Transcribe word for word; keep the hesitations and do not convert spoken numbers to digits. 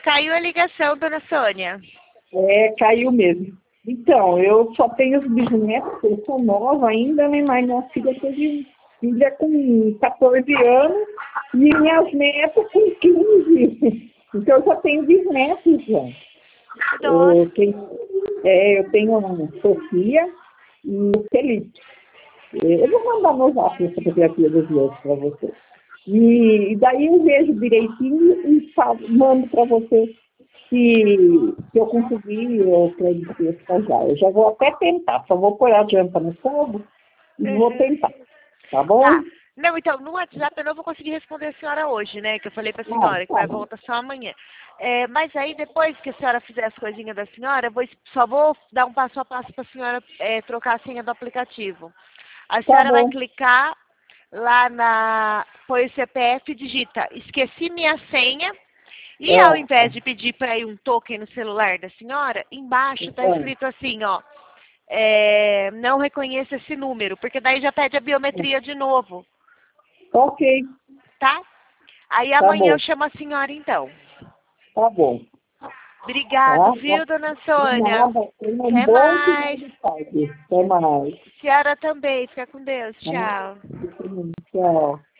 Caiu a ligação, dona Sônia. É, caiu mesmo. Então, eu só tenho os bisnetos, eu sou nova ainda, né? Mas minha filha teve filha com quatorze anos e minhas netas com quinze. Então, eu só tenho bisnetos, já. Eu tenho, é, eu tenho a Sofia e o Felipe. Eu vou mandar no zap essa fotografia dos meus para você. E, e daí eu vejo direitinho e falo, mando para você se, se eu conseguir ou para ele casar. Eu já vou até tentar, só vou pôr a janta no fogo e Uhum. vou tentar. Tá bom? Tá. Não, então, no WhatsApp eu não vou conseguir responder a senhora hoje, né? Que eu falei pra senhora, Ah, que tá vai bom. voltar só amanhã. É, mas aí, depois que a senhora fizer as coisinhas da senhora, eu vou, só vou dar um passo a passo pra senhora é, trocar a senha do aplicativo. A Tá senhora vai bom. clicar lá na... põe o C P F e digita, esqueci minha senha. E ao É, invés de pedir para ir um token no celular da senhora, embaixo está é, escrito assim, ó, é, não reconheço esse número, porque daí já pede a biometria de novo, ok, tá? Aí tá amanhã eu bom, chamo a senhora então. tá bom. Obrigado, Tá? viu, dona De Sônia? nada, tenha um Até bom final mais. de tarde. Até mais. Senhora também, fica com Deus. Tá? Tchau. Tchau.